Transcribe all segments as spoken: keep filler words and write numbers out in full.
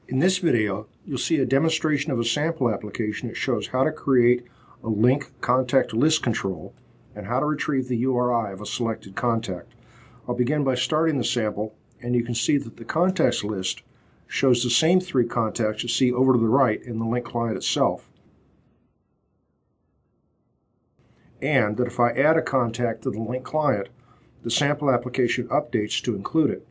In this video, you'll see a demonstration of a sample application that shows how to create a link contact list control and how to retrieve the U R I of a selected contact. I'll begin by starting the sample, and you can see that the contacts list shows the same three contacts you see over to the right in the link client itself, and that if I add a contact to the link client, the sample application updates to include it.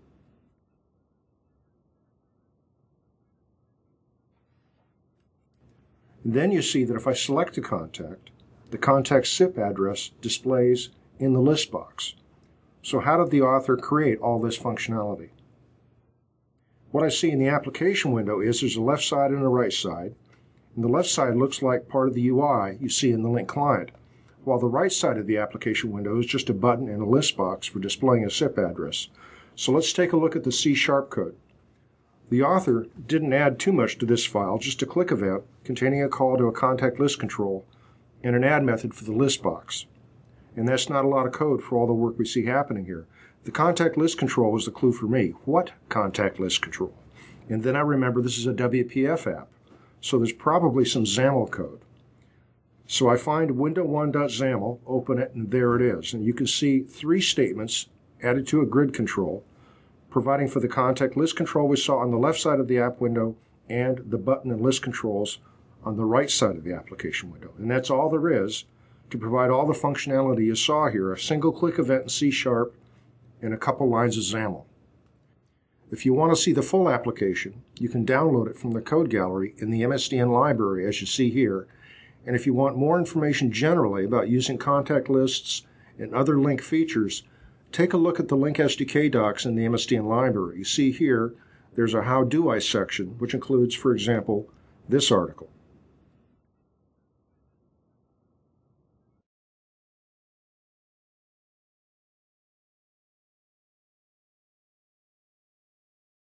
And then you see that if I select a contact, the contact S I P address displays in the list box. So how did the author create all this functionality? What I see in the application window is there's a left side and a right side, and the left side looks like part of the U I you see in the link client, while the right side of the application window is just a button and a list box for displaying a S I P address. So let's take a look at the C sharp code. The author didn't add too much to this file, just a click event containing a call to a contact list control and an add method for the list box. And that's not a lot of code for all the work we see happening here. The contact list control was the clue for me. What contact list control? And then I remember this is a W P F app, so there's probably some XAML code. So I find window one dot XAML, open it, and there it is. And you can see three statements added to a grid control, providing for the contact list control we saw on the left side of the app window and the button and list controls on the right side of the application window. And that's all there is to provide all the functionality you saw here, a single click event in C sharp and a couple lines of XAML. If you want to see the full application, you can download it from the code gallery in the M S D N library as you see here. And if you want more information generally about using contact lists and other link features, take a look at the Link S D K docs in the M S D N library. You see here, there's a How Do I section, which includes, for example, this article.